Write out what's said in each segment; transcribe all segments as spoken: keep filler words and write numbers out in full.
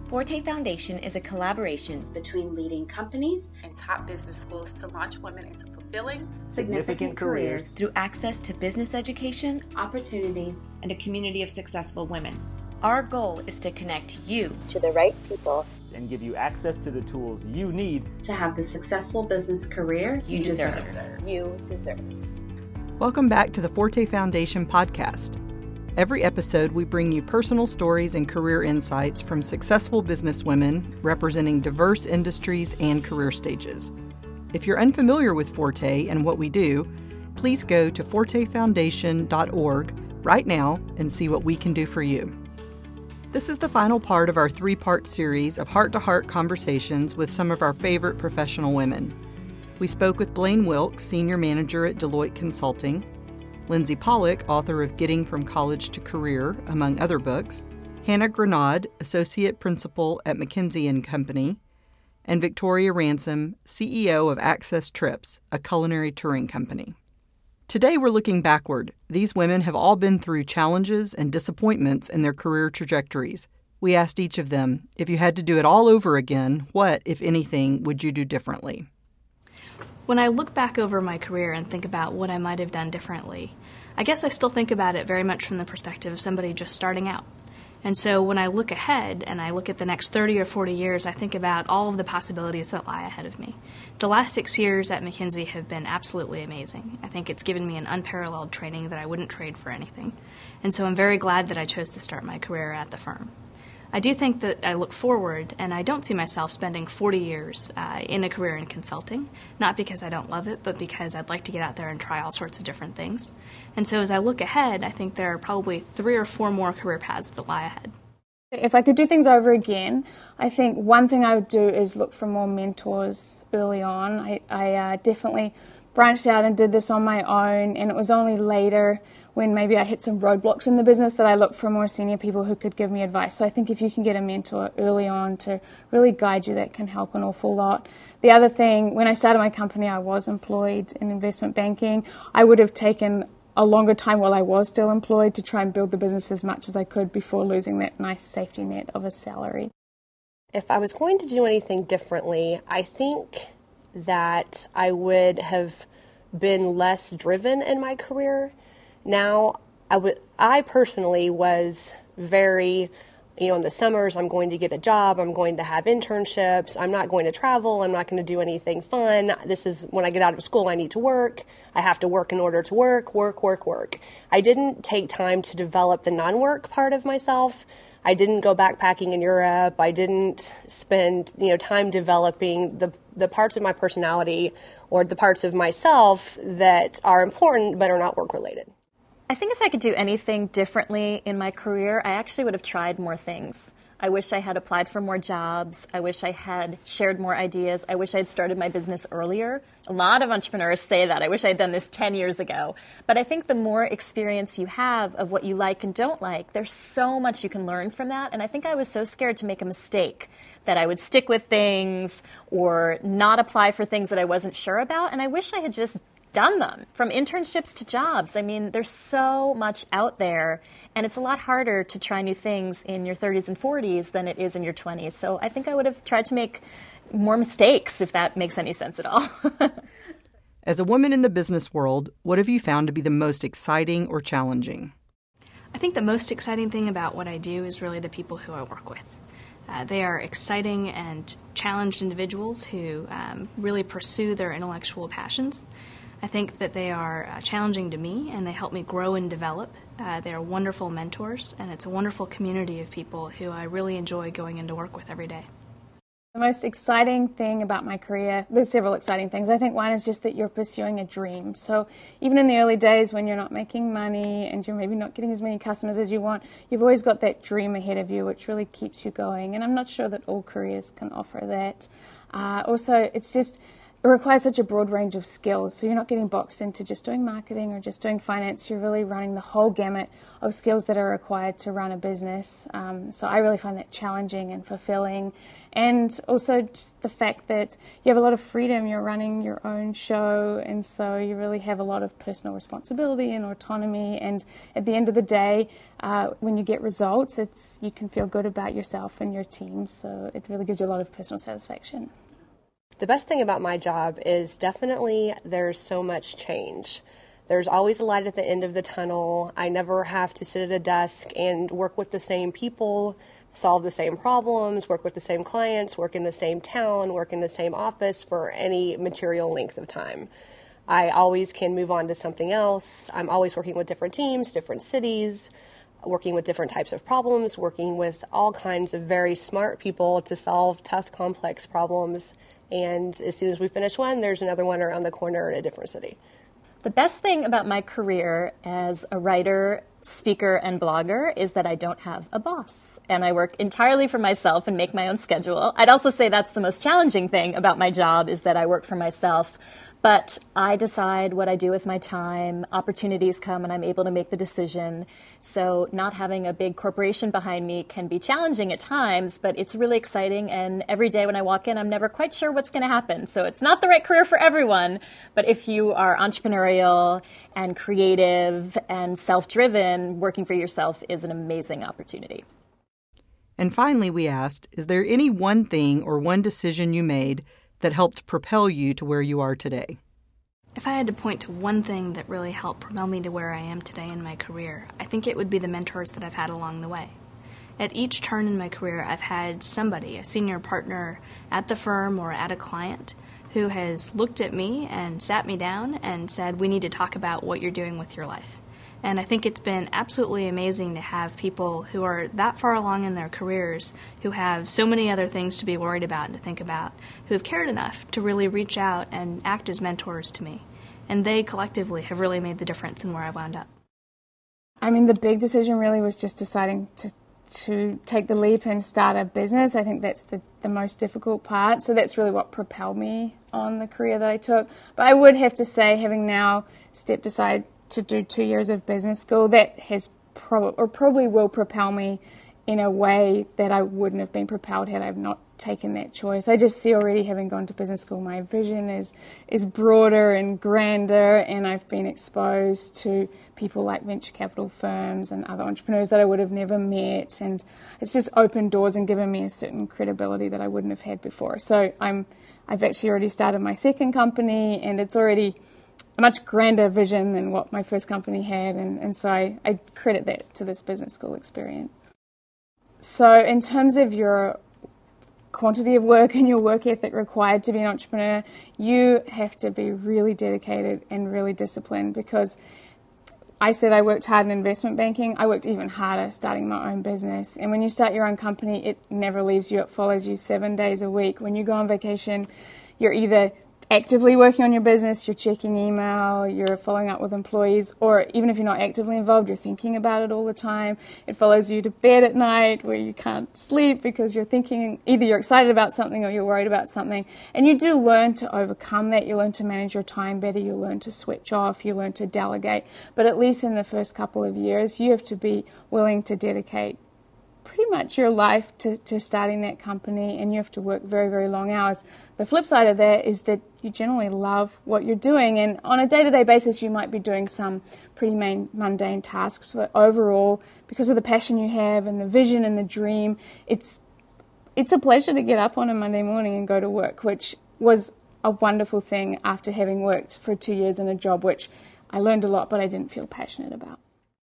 Forte Foundation is a collaboration between leading companies and top business schools to launch women into fulfilling, significant, significant careers, careers through access to business education, opportunities, and a community of successful women. Our goal is to connect you to the right people and give you access to the tools you need to have the successful business career you, you deserve. deserve. You deserve. Welcome back to the Forte Foundation podcast. Every episode, we bring you personal stories and career insights from successful businesswomen representing diverse industries and career stages. If you're unfamiliar with Forte and what we do, please go to forte foundation dot org right now and see what we can do for you. This is the final part of our three-part series of heart-to-heart conversations with some of our favorite professional women. We spoke with Blaine Wilkes, Senior Manager at Deloitte Consulting, Lindsay Pollock, author of Getting from College to Career, among other books, Hannah Grenade, Associate Principal at McKinsey and Company, and Victoria Ransom, C E O of Access Trips, a culinary touring company. Today we're looking backward. These women have all been through challenges and disappointments in their career trajectories. We asked each of them, if you had to do it all over again, what, if anything, would you do differently? When I look back over my career and think about what I might have done differently, I guess I still think about it very much from the perspective of somebody just starting out. And so when I look ahead and I look at the next thirty or forty years, I think about all of the possibilities that lie ahead of me. The last six years at McKinsey have been absolutely amazing. I think it's given me an unparalleled training that I wouldn't trade for anything. And so I'm very glad that I chose to start my career at the firm. I do think that I look forward, and I don't see myself spending forty years uh, in a career in consulting, not because I don't love it, but because I'd like to get out there and try all sorts of different things. And so as I look ahead, I think there are probably three or four more career paths that lie ahead. If I could do things over again, I think one thing I would do is look for more mentors early on. I, I uh, definitely branched out and did this on my own, and it was only later when maybe I hit some roadblocks in the business that I looked for more senior people who could give me advice. So I think if you can get a mentor early on to really guide you, that can help an awful lot. The other thing, when I started my company, I was employed in investment banking. I would have taken a longer time while I was still employed to try and build the business as much as I could before losing that nice safety net of a salary. If I was going to do anything differently, I think that I would have been less driven in my career. Now, I, w- I personally was very, you know, in the summers, I'm going to get a job, I'm going to have internships, I'm not going to travel, I'm not going to do anything fun. This is when I get out of school, I need to work. I have to work in order to work, work, work, work. I didn't take time to develop the non-work part of myself. I didn't go backpacking in Europe. I didn't spend, you know, time developing the the parts of my personality or the parts of myself that are important but are not work-related. I think if I could do anything differently in my career, I actually would have tried more things. I wish I had applied for more jobs. I wish I had shared more ideas. I wish I had started my business earlier. A lot of entrepreneurs say that. I wish I had done this ten years ago. But I think the more experience you have of what you like and don't like, there's so much you can learn from that. And I think I was so scared to make a mistake that I would stick with things or not apply for things that I wasn't sure about. And I wish I had just done them, from internships to jobs. I mean, there's so much out there, and it's a lot harder to try new things in your thirties and forties than it is in your twenties. So I think I would have tried to make more mistakes, if that makes any sense at all. As a woman in the business world, what have you found to be the most exciting or challenging? I think the most exciting thing about what I do is really the people who I work with. Uh, they are exciting and challenged individuals who um, really pursue their intellectual passions. I think that they are uh, challenging to me, and they help me grow and develop. Uh, they are wonderful mentors, and it's a wonderful community of people who I really enjoy going into work with every day. The most exciting thing about my career, there's several exciting things. I think one is just that you're pursuing a dream. So even in the early days when you're not making money and you're maybe not getting as many customers as you want, you've always got that dream ahead of you, which really keeps you going. And I'm not sure that all careers can offer that. Uh, also, it's just it requires such a broad range of skills. So you're not getting boxed into just doing marketing or just doing finance. You're really running the whole gamut of skills that are required to run a business. Um, so I really find that challenging and fulfilling. And also just the fact that you have a lot of freedom. You're running your own show, and so you really have a lot of personal responsibility and autonomy. And at the end of the day, uh, when you get results, it's you can feel good about yourself and your team. So it really gives you a lot of personal satisfaction. The best thing about my job is definitely there's so much change. There's always a light at the end of the tunnel. I never have to sit at a desk and work with the same people, solve the same problems, work with the same clients, work in the same town, work in the same office for any material length of time. I always can move on to something else. I'm always working with different teams, different cities, working with different types of problems, working with all kinds of very smart people to solve tough, complex problems. And as soon as we finish one, there's another one around the corner in a different city. The best thing about my career as a writer, speaker, and blogger is that I don't have a boss, and I work entirely for myself and make my own schedule. I'd also say that's the most challenging thing about my job is that I work for myself, but I decide what I do with my time. Opportunities come and I'm able to make the decision. So not having a big corporation behind me can be challenging at times, but it's really exciting, and every day when I walk in, I'm never quite sure what's going to happen. So it's not the right career for everyone, but if you are entrepreneurial and creative and self-driven, working for yourself is an amazing opportunity. And finally, we asked, is there any one thing or one decision you made that helped propel you to where you are today? If I had to point to one thing that really helped propel me to where I am today in my career, I think it would be the mentors that I've had along the way. At each turn in my career, I've had somebody, a senior partner at the firm or at a client, who has looked at me and sat me down and said, we need to talk about what you're doing with your life. And I think it's been absolutely amazing to have people who are that far along in their careers, who have so many other things to be worried about and to think about, who have cared enough to really reach out and act as mentors to me. And they collectively have really made the difference in where I wound up. I mean, the big decision really was just deciding to to take the leap and start a business. I think that's the, the most difficult part. So that's really what propelled me on the career that I took. But I would have to say, having now stepped aside to do two years of business school, that has probably or probably will propel me in a way that I wouldn't have been propelled had I not taken that choice. I just see already, having gone to business school, my vision is is broader and grander, and I've been exposed to people like venture capital firms and other entrepreneurs that I would have never met, and it's just opened doors and given me a certain credibility that I wouldn't have had before. So I'm I've actually already started my second company, and it's already a much grander vision than what my first company had, and, and so I, I credit that to this business school experience. So in terms of your quantity of work and your work ethic required to be an entrepreneur, you have to be really dedicated and really disciplined, because I said I worked hard in investment banking. I worked even harder starting my own business. And when you start your own company, it never leaves you. It follows you seven days a week. When you go on vacation, you're either actively working on your business, you're checking email, you're following up with employees, or even if you're not actively involved, you're thinking about it all the time. It follows you to bed at night where you can't sleep because you're thinking, either you're excited about something or you're worried about something. And you do learn to overcome that. You learn to manage your time better. You learn to switch off. You learn to delegate. But at least in the first couple of years, you have to be willing to dedicate pretty much your life to, to starting that company, and you have to work very, very long hours. The flip side of that is that you generally love what you're doing, and on a day-to-day basis you might be doing some pretty main, mundane tasks, but overall, because of the passion you have and the vision and the dream, it's it's a pleasure to get up on a Monday morning and go to work, which was a wonderful thing after having worked for two years in a job which I learned a lot but I didn't feel passionate about.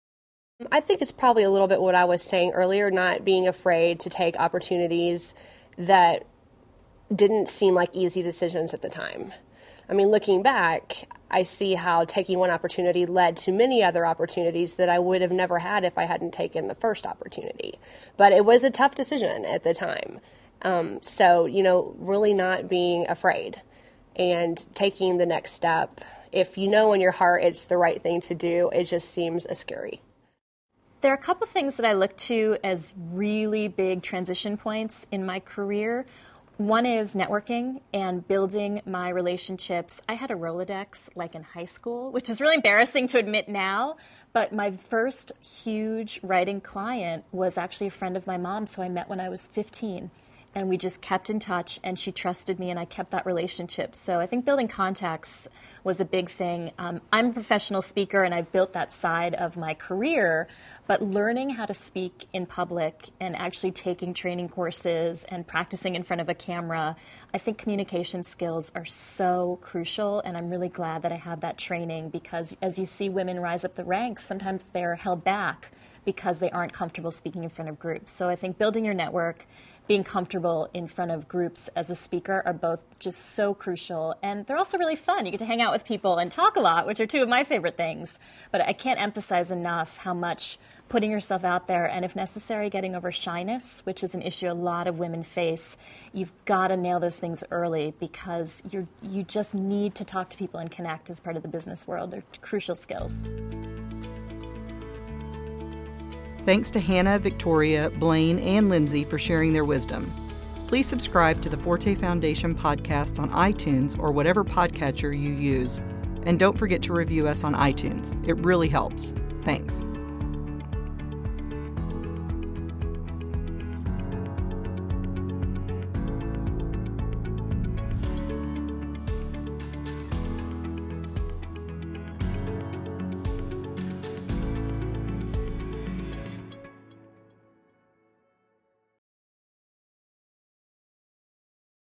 I think it's probably a little bit what I was saying earlier, not being afraid to take opportunities that didn't seem like easy decisions at the time. I mean, looking back, I see how taking one opportunity led to many other opportunities that I would have never had if I hadn't taken the first opportunity. But it was a tough decision at the time. Um, so, you know, really not being afraid and taking the next step. If you know in your heart it's the right thing to do, it just seems a scary. There are a couple things that I look to as really big transition points in my career. One is networking and building my relationships. I had a Rolodex like in high school, which is really embarrassing to admit now, but my first huge writing client was actually a friend of my mom's who I met when I was fifteen. And we just kept in touch, and she trusted me, and I kept that relationship. So I think building contacts was a big thing. Um, I'm a professional speaker, and I've built that side of my career, but learning how to speak in public and actually taking training courses and practicing in front of a camera, I think communication skills are so crucial, and I'm really glad that I have that training because as you see women rise up the ranks, sometimes they're held back because they aren't comfortable speaking in front of groups. So I think building your network, being comfortable in front of groups as a speaker are both just so crucial. And they're also really fun. You get to hang out with people and talk a lot, which are two of my favorite things. But I can't emphasize enough how much putting yourself out there and, if necessary, getting over shyness, which is an issue a lot of women face. You've got to nail those things early because you're, you just need to talk to people and connect as part of the business world. They're crucial skills. Thanks to Hannah, Victoria, Blaine, and Lindsay for sharing their wisdom. Please subscribe to the Forte Foundation podcast on iTunes or whatever podcatcher you use. And don't forget to review us on iTunes. It really helps. Thanks.